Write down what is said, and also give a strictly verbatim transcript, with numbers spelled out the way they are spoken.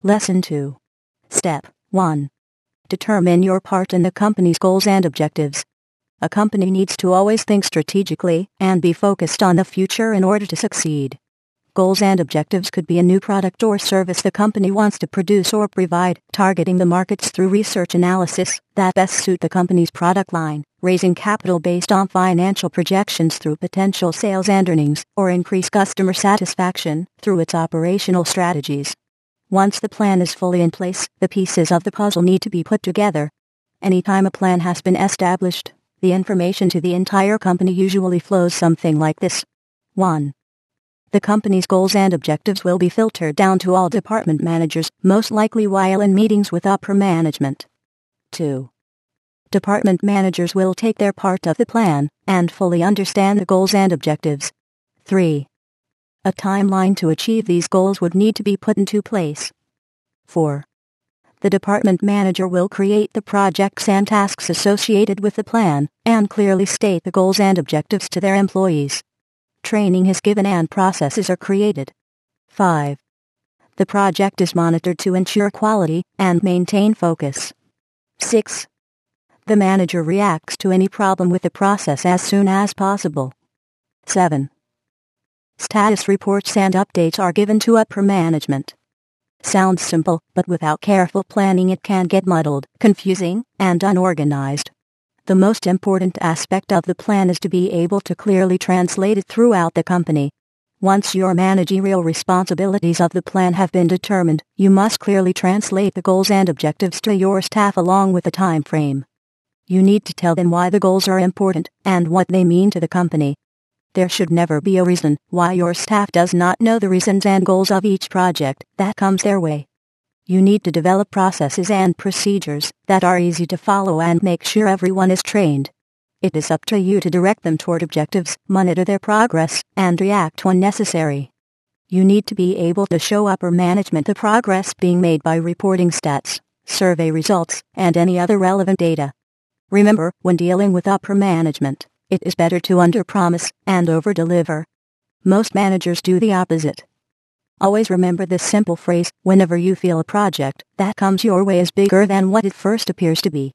Lesson two. Step one. Determine your part in the company's goals and objectives. A company needs to always think strategically and be focused on the future in order to succeed. Goals and objectives could be a new product or service the company wants to produce or provide, targeting the markets through research analysis that best suit the company's product line, raising capital based on financial projections through potential sales and earnings, or increase customer satisfaction through its operational strategies. Once the plan is fully in place, the pieces of the puzzle need to be put together. Anytime a plan has been established, the information to the entire company usually flows something like this. one. The company's goals and objectives will be filtered down to all department managers, most likely while in meetings with upper management. two. Department managers will take their part of the plan and fully understand the goals and objectives. three. A timeline to achieve these goals would need to be put into place. four. The department manager will create the projects and tasks associated with the plan and clearly state the goals and objectives to their employees. Training is given and processes are created. five. The project is monitored to ensure quality and maintain focus. six. The manager reacts to any problem with the process as soon as possible. seven. Status reports and updates are given to upper management. Sounds simple, but without careful planning it can get muddled, confusing, and unorganized. The most important aspect of the plan is to be able to clearly translate it throughout the company. Once your managerial responsibilities of the plan have been determined, you must clearly translate the goals and objectives to your staff along with a time frame. You need to tell them why the goals are important and what they mean to the company. There should never be a reason why your staff does not know the reasons and goals of each project that comes their way. You need to develop processes and procedures that are easy to follow and make sure everyone is trained. It is up to you to direct them toward objectives, monitor their progress, and react when necessary. You need to be able to show upper management the progress being made by reporting stats, survey results, and any other relevant data. Remember, when dealing with upper management, it is better to under-promise and over-deliver. Most managers do the opposite. Always remember this simple phrase: whenever you feel a project that comes your way is bigger than what it first appears to be,